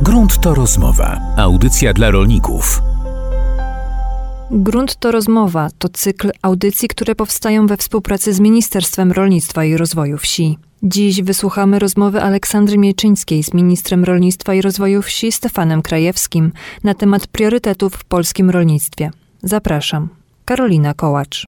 Grunt to rozmowa. Audycja dla rolników. Grunt to rozmowa to cykl audycji, które powstają we współpracy z Ministerstwem Rolnictwa i Rozwoju Wsi. Dziś wysłuchamy rozmowy Aleksandry Mieczyńskiej z ministrem rolnictwa i rozwoju wsi Stefanem Krajewskim na temat priorytetów w polskim rolnictwie. Zapraszam. Karolina Kołacz.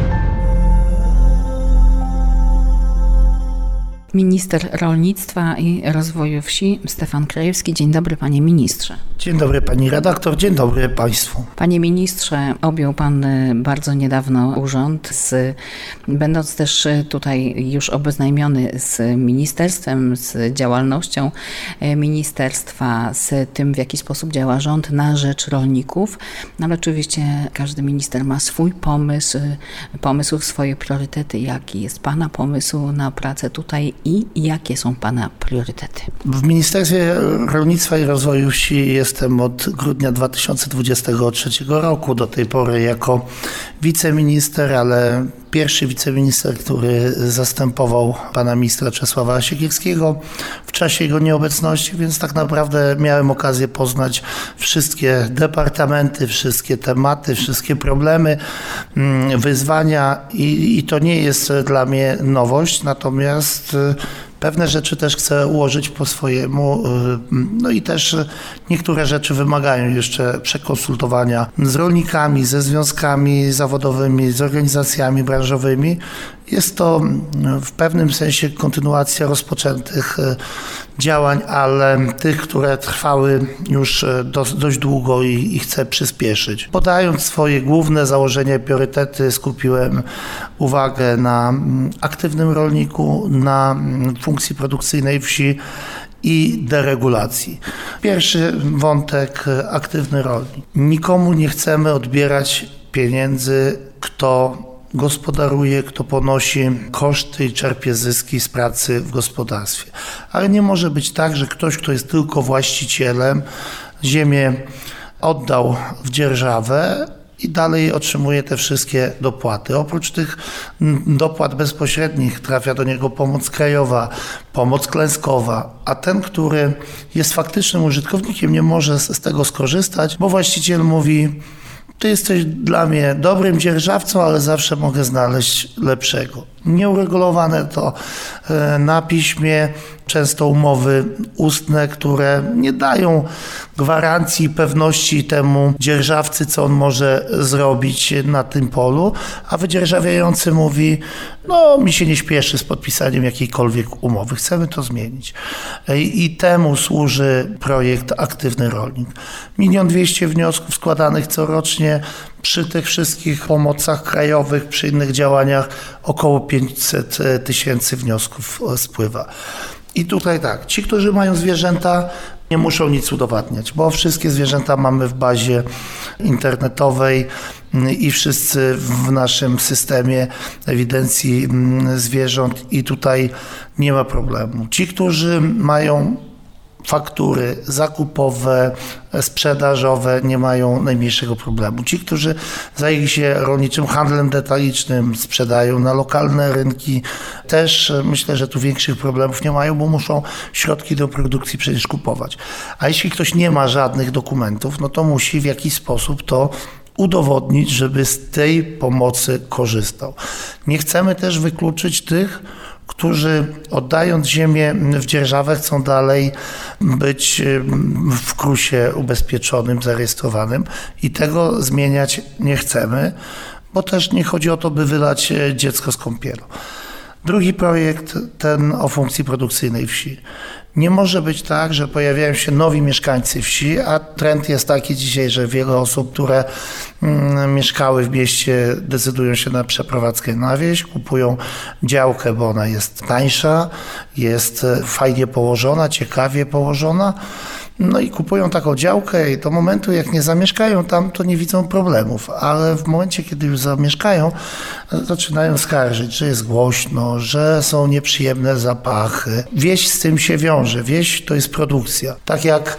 Minister rolnictwa i rozwoju wsi Stefan Krajewski. Dzień dobry, panie ministrze. Dzień dobry, pani redaktor. Dzień dobry państwu. Panie ministrze, objął pan bardzo niedawno urząd, będąc też tutaj już obeznajmiony z ministerstwem, z działalnością ministerstwa, z tym, w jaki sposób działa rząd na rzecz rolników. Ale oczywiście każdy minister ma swój pomysł, swoje priorytety. Jaki jest pana pomysł na pracę tutaj i jakie są pana priorytety? W Ministerstwie Rolnictwa i Rozwoju Wsi jestem od grudnia 2023 roku. Do tej pory jako wiceminister, ale pierwszy wiceminister, który zastępował pana ministra Czesława Siekierskiego w czasie jego nieobecności, więc tak naprawdę miałem okazję poznać wszystkie departamenty, wszystkie tematy, wszystkie problemy, wyzwania i to nie jest dla mnie nowość, natomiast pewne rzeczy też chcę ułożyć po swojemu, no i też niektóre rzeczy wymagają jeszcze przekonsultowania z rolnikami, ze związkami zawodowymi, z organizacjami branżowymi. Jest to w pewnym sensie kontynuacja rozpoczętych działań, ale tych, które trwały już dość długo i chcę przyspieszyć. Podając swoje główne założenia i priorytety, skupiłem uwagę na aktywnym rolniku, na funkcji produkcyjnej wsi i deregulacji. Pierwszy wątek, aktywny rolnik. Nikomu nie chcemy odbierać pieniędzy, kto gospodaruje, kto ponosi koszty i czerpie zyski z pracy w gospodarstwie. Ale nie może być tak, że ktoś, kto jest tylko właścicielem, ziemię oddał w dzierżawę i dalej otrzymuje te wszystkie dopłaty. Oprócz tych dopłat bezpośrednich trafia do niego pomoc krajowa, pomoc klęskowa, a ten, który jest faktycznym użytkownikiem, nie może z tego skorzystać, bo właściciel mówi: ty jesteś dla mnie dobrym dzierżawcą, ale zawsze mogę znaleźć lepszego. Nieuregulowane to na piśmie, często umowy ustne, które nie dają gwarancji i pewności temu dzierżawcy, co on może zrobić na tym polu, a wydzierżawiający mówi: no mi się nie śpieszy z podpisaniem jakiejkolwiek umowy, chcemy to zmienić. I temu służy projekt Aktywny Rolnik. 1 200 000 wniosków składanych corocznie, przy tych wszystkich pomocach krajowych, przy innych działaniach około 500 000 wniosków spływa. I tutaj tak, ci, którzy mają zwierzęta, nie muszą nic udowadniać, bo wszystkie zwierzęta mamy w bazie internetowej i wszyscy w naszym systemie ewidencji zwierząt i tutaj nie ma problemu. Ci, którzy mają faktury zakupowe, sprzedażowe, nie mają najmniejszego problemu. Ci, którzy zajęli się rolniczym handlem detalicznym, sprzedają na lokalne rynki, też myślę, że tu większych problemów nie mają, bo muszą środki do produkcji przecież kupować. A jeśli ktoś nie ma żadnych dokumentów, no to musi w jakiś sposób to udowodnić, żeby z tej pomocy korzystał. Nie chcemy też wykluczyć tych, którzy oddając ziemię w dzierżawę chcą dalej być w KRUS-ie ubezpieczonym, zarejestrowanym i tego zmieniać nie chcemy, bo też nie chodzi o to, by wylać dziecko z kąpielą. Drugi projekt, ten o funkcji produkcyjnej wsi. Nie może być tak, że pojawiają się nowi mieszkańcy wsi, a trend jest taki dzisiaj, że wiele osób, które mieszkały w mieście, decydują się na przeprowadzkę na wieś, kupują działkę, bo ona jest tańsza, jest fajnie położona, ciekawie położona. No i kupują taką działkę i do momentu, jak nie zamieszkają tam, to nie widzą problemów, ale w momencie, kiedy już zamieszkają, zaczynają skarżyć, że jest głośno, że są nieprzyjemne zapachy. Wieś z tym się wiąże. Wieś to jest produkcja. Tak jak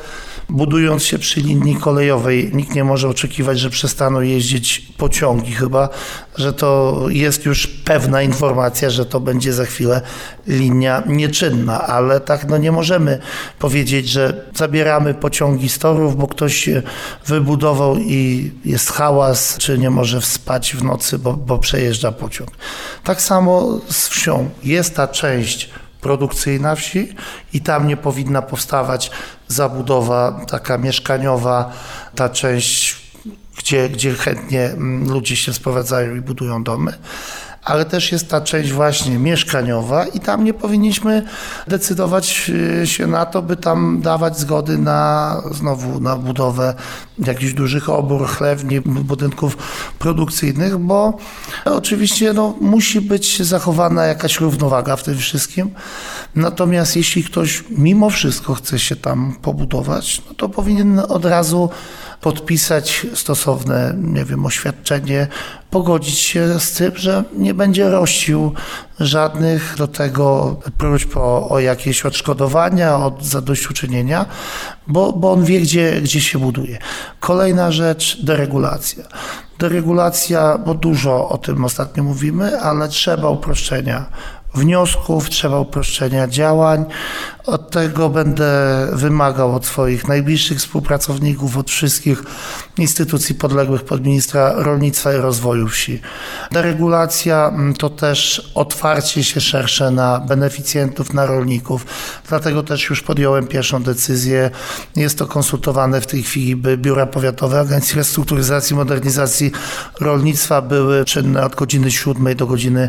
budując się przy linii kolejowej, nikt nie może oczekiwać, że przestaną jeździć pociągi, chyba że to jest już pewna informacja, że to będzie za chwilę linia nieczynna, ale tak nie możemy powiedzieć, że zabieramy pociągi z torów, bo ktoś się wybudował i jest hałas, czy nie może spać w nocy, bo przejeżdża pociąg. Tak samo z wsią. Jest ta część produkcyjna wsi i tam nie powinna powstawać zabudowa taka mieszkaniowa, ta część, gdzie chętnie ludzie się sprowadzają i budują domy. Ale też jest ta część właśnie mieszkaniowa i tam nie powinniśmy decydować się na to, by tam dawać zgody na budowę jakichś dużych obór, chlewni, budynków produkcyjnych, bo oczywiście musi być zachowana jakaś równowaga w tym wszystkim. Natomiast jeśli ktoś mimo wszystko chce się tam pobudować, to powinien od razu podpisać stosowne, oświadczenie, pogodzić się z tym, że nie będzie rościł żadnych do tego próśb o jakieś odszkodowania, o zadośćuczynienia, bo on wie, gdzie się buduje. Kolejna rzecz, deregulacja. Deregulacja, bo dużo o tym ostatnio mówimy, ale trzeba uproszczenia wniosków, trzeba uproszczenia działań. Od tego będę wymagał od swoich najbliższych współpracowników, od wszystkich instytucji podległych pod ministra rolnictwa i rozwoju wsi. Deregulacja to też otwarcie się szersze na beneficjentów, na rolników. Dlatego też już podjąłem pierwszą decyzję. Jest to konsultowane w tej chwili, by biura powiatowe Agencji Restrukturyzacji i Modernizacji Rolnictwa były czynne od godziny 7 do godziny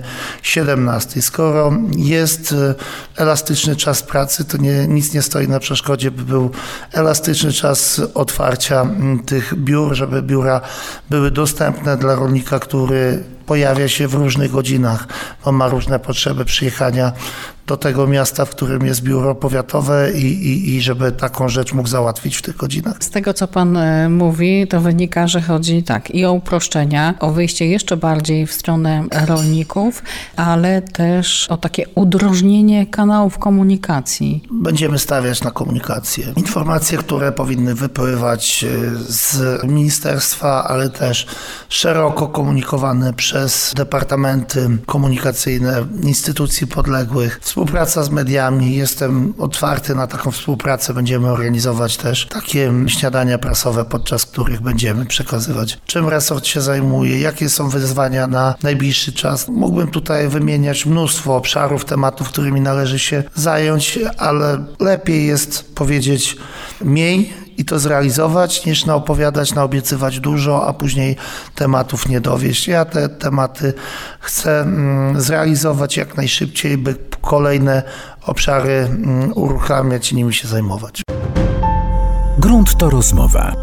17. Skoro jest elastyczny czas pracy, to nic nie stoi na przeszkodzie, by był elastyczny czas otwarcia tych biur, żeby biura były dostępne dla rolnika, który pojawia się w różnych godzinach, bo ma różne potrzeby przyjechania do tego miasta, w którym jest biuro powiatowe i żeby taką rzecz mógł załatwić w tych godzinach. Z tego, co pan mówi, to wynika, że chodzi i o uproszczenia, o wyjście jeszcze bardziej w stronę rolników, ale też o takie udrożnienie kanałów komunikacji. Będziemy stawiać na komunikację. Informacje, które powinny wypływać z ministerstwa, ale też szeroko komunikowane przez departamenty komunikacyjne instytucji podległych. Współpraca z mediami. Jestem otwarty na taką współpracę. Będziemy organizować też takie śniadania prasowe, podczas których będziemy przekazywać, czym resort się zajmuje, jakie są wyzwania na najbliższy czas. Mógłbym tutaj wymieniać mnóstwo obszarów, tematów, którymi należy się zająć, ale lepiej jest powiedzieć mniej i to zrealizować, niż naobiecywać dużo, a później tematów nie dowieść. Ja te tematy chcę zrealizować jak najszybciej, by kolejne obszary uruchamiać i nimi się zajmować. Grunt to rozmowa.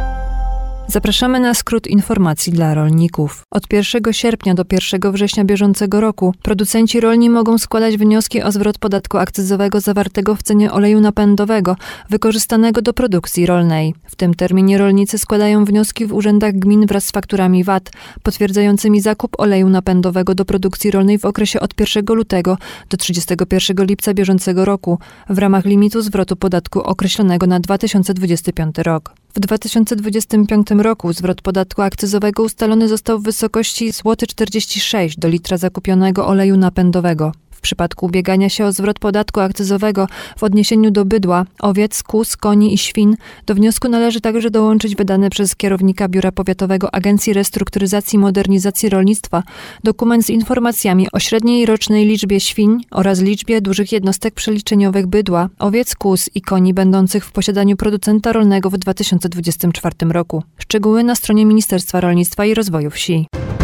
Zapraszamy na skrót informacji dla rolników. Od 1 sierpnia do 1 września bieżącego roku producenci rolni mogą składać wnioski o zwrot podatku akcyzowego zawartego w cenie oleju napędowego wykorzystanego do produkcji rolnej. W tym terminie rolnicy składają wnioski w urzędach gmin wraz z fakturami VAT potwierdzającymi zakup oleju napędowego do produkcji rolnej w okresie od 1 lutego do 31 lipca bieżącego roku w ramach limitu zwrotu podatku określonego na 2025 rok. W 2025 roku zwrot podatku akcyzowego ustalony został w wysokości złoty 46 do litra zakupionego oleju napędowego. W przypadku ubiegania się o zwrot podatku akcyzowego w odniesieniu do bydła, owiec, kóz, koni i świn, do wniosku należy także dołączyć wydany przez kierownika Biura Powiatowego Agencji Restrukturyzacji i Modernizacji Rolnictwa dokument z informacjami o średniej rocznej liczbie świń oraz liczbie dużych jednostek przeliczeniowych bydła, owiec, kóz i koni będących w posiadaniu producenta rolnego w 2024 roku. Szczegóły na stronie Ministerstwa Rolnictwa i Rozwoju Wsi.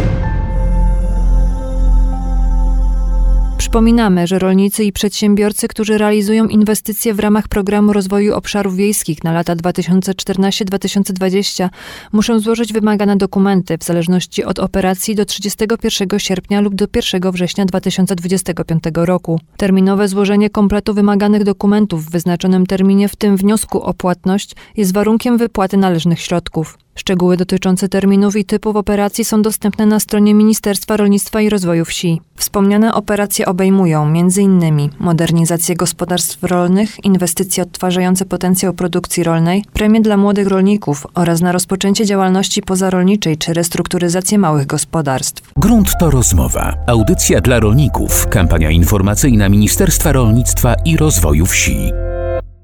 Przypominamy, że rolnicy i przedsiębiorcy, którzy realizują inwestycje w ramach Programu Rozwoju Obszarów Wiejskich na lata 2014-2020, muszą złożyć wymagane dokumenty w zależności od operacji do 31 sierpnia lub do 1 września 2025 roku. Terminowe złożenie kompletu wymaganych dokumentów w wyznaczonym terminie, w tym wniosku o płatność, jest warunkiem wypłaty należnych środków. Szczegóły dotyczące terminów i typów operacji są dostępne na stronie Ministerstwa Rolnictwa i Rozwoju Wsi. Wspomniane operacje obejmują m.in. modernizację gospodarstw rolnych, inwestycje odtwarzające potencjał produkcji rolnej, premie dla młodych rolników oraz na rozpoczęcie działalności pozarolniczej czy restrukturyzację małych gospodarstw. Grunt to rozmowa. Audycja dla rolników. Kampania informacyjna Ministerstwa Rolnictwa i Rozwoju Wsi.